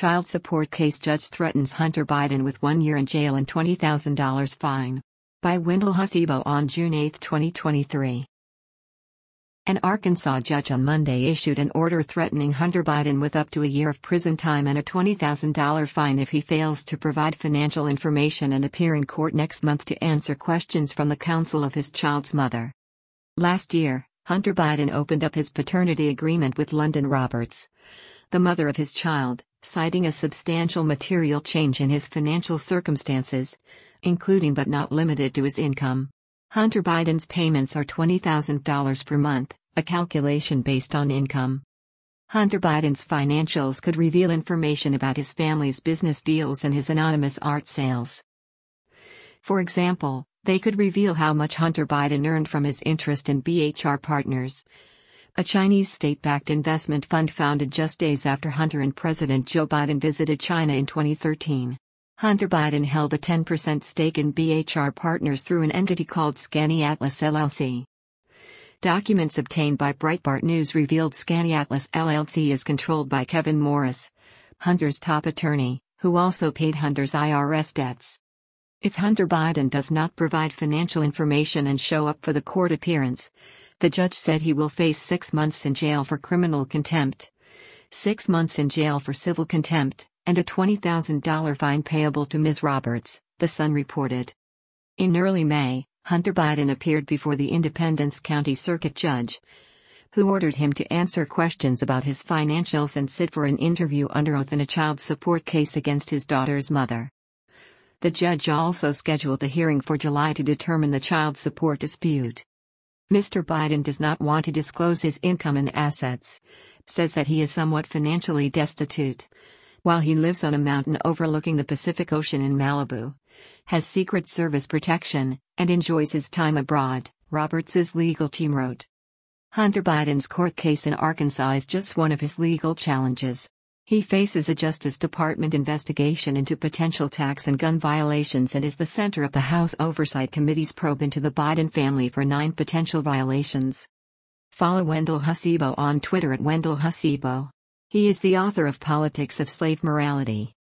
child support case judge threatens Hunter Biden with 1 year in jail and $20,000 fine. By Wendell Hasebo on June 8, 2023. An Arkansas judge on Monday issued an order threatening Hunter Biden with up to a year of prison time and a $20,000 fine if he fails to provide financial information and appear in court next month to answer questions from the counsel of his child's mother. Last year, Hunter Biden opened up his paternity agreement with London Roberts, the mother of his child, citing a substantial material change in his financial circumstances, including but not limited to his income. Hunter Biden's payments are $20,000 per month, a calculation based on income. Hunter Biden's financials could reveal information about his family's business deals and his anonymous art sales. For example, they could reveal how much Hunter Biden earned from his interest in BHR Partners, a Chinese state-backed investment fund founded just days after Hunter and President Joe Biden visited China in 2013. Hunter Biden held a 10% stake in BHR Partners through an entity called Scanny Atlas LLC. Documents obtained by Breitbart News revealed Scanny Atlas LLC is controlled by Kevin Morris, Hunter's top attorney, who also paid Hunter's IRS debts. If Hunter Biden does not provide financial information and show up for the court appearance, the judge said he will face 6 months in jail for criminal contempt, 6 months in jail for civil contempt, and a $20,000 fine payable to Ms. Roberts, The Sun reported. In early May, Hunter Biden appeared before the Independence County Circuit Judge, who ordered him to answer questions about his financials and sit for an interview under oath in a child support case against his daughter's mother. The judge also scheduled a hearing for July to determine the child support dispute. Mr. Biden does not want to disclose his income and assets, says that he is somewhat financially destitute, while he lives on a mountain overlooking the Pacific Ocean in Malibu, has Secret Service protection, and enjoys his time abroad, Roberts' legal team wrote. Hunter Biden's court case in Arkansas is just one of his legal challenges. He faces a Justice Department investigation into potential tax and gun violations and is the center of the House Oversight Committee's probe into the Biden family for 9 potential violations. Follow Wendell Hasebo on Twitter at Wendell Hasebo. He is the author of Politics of Slave Morality.